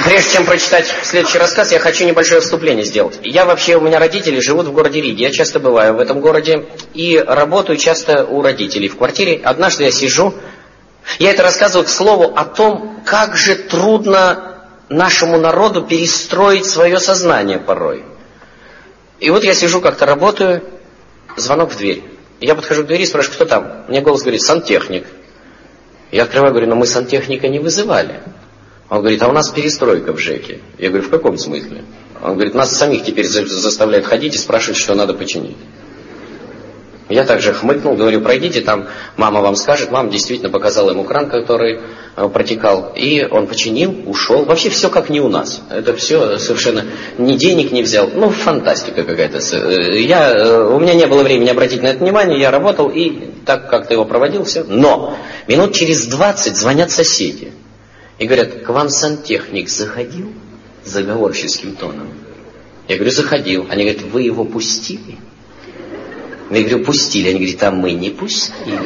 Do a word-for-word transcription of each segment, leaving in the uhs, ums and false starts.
Прежде чем прочитать следующий рассказ, я хочу небольшое вступление сделать. Я вообще, у меня родители живут в городе Риге, я часто бываю в этом городе и работаю часто у родителей в квартире. Однажды я сижу, я это рассказываю к слову о том, как же трудно нашему народу перестроить свое сознание порой. И вот я сижу, как-то работаю, звонок в дверь. Я подхожу к двери и спрашиваю, кто там? Мне голос говорит, сантехник. Я открываю, говорю, но мы сантехника не вызывали. Он говорит, а у нас перестройка в ЖЭКе. Я говорю, в каком смысле? Он говорит, нас самих теперь заставляют ходить и спрашивать, что надо починить. Я также хмыкнул, говорю, пройдите, там мама вам скажет. Мама действительно показала ему кран, который э, протекал. И он починил, ушел. Вообще все как не у нас. Это все совершенно ни денег не взял. Ну, фантастика какая-то. Я, э, у меня не было времени обратить на это внимание. Я работал и так как-то его проводил, все. Но минут через двадцать звонят соседи. И говорят, к вам сантехник заходил? Заговорческим тоном. Я говорю, заходил. Они говорят, вы его пустили? Я говорю, пустили. Они говорят, а мы не пустили.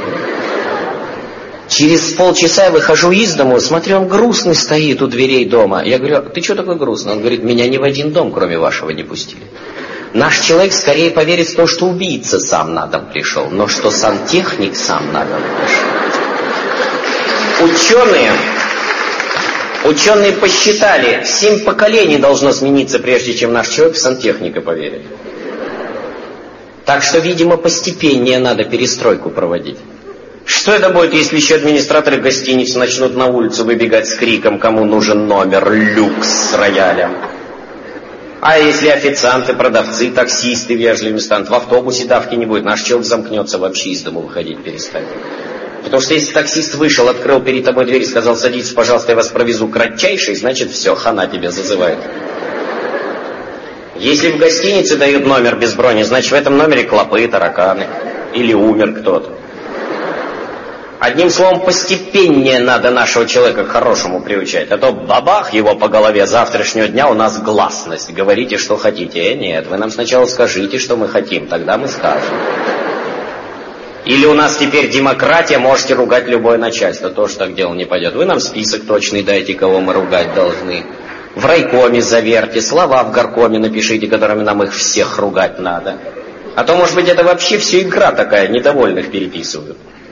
Через полчаса я выхожу из дому, смотрю, он грустный стоит у дверей дома. Я говорю, ты что такой грустный? Он говорит, меня ни в один дом, кроме вашего, не пустили. Наш человек скорее поверит в то, что убийца сам на дом пришел, но что сантехник сам на дом пришел. Ученые... Ученые посчитали, семь поколений должно смениться, прежде чем наш человек в сантехника поверит. Так что, видимо, постепеннее надо перестройку проводить. Что это будет, если еще администраторы гостиниц начнут на улицу выбегать с криком, кому нужен номер люкс с роялем? А если официанты, продавцы, таксисты вежливыми станут, в автобусе давки не будет, наш человек замкнется, вообще из дома выходить перестанет. Потому что если таксист вышел, открыл перед тобой дверь и сказал, садитесь, пожалуйста, я вас провезу кратчайший, значит все, хана тебя зазывает. Если в гостинице дают номер без брони, значит в этом номере клопы, тараканы. Или умер кто-то. Одним словом, постепеннее надо нашего человека к хорошему приучать. А то бабах его по голове, завтрашнего дня у нас гласность. Говорите, что хотите. Э, нет, вы нам сначала скажите, что мы хотим, тогда мы скажем. Или у нас теперь демократия, можете ругать любое начальство. Тоже так дело не пойдет. Вы нам список точный дайте, кого мы ругать должны. В райкоме заверьте, слова в горкоме напишите, которыми нам их всех ругать надо. А то, может быть, это вообще все игра такая, недовольных переписывают.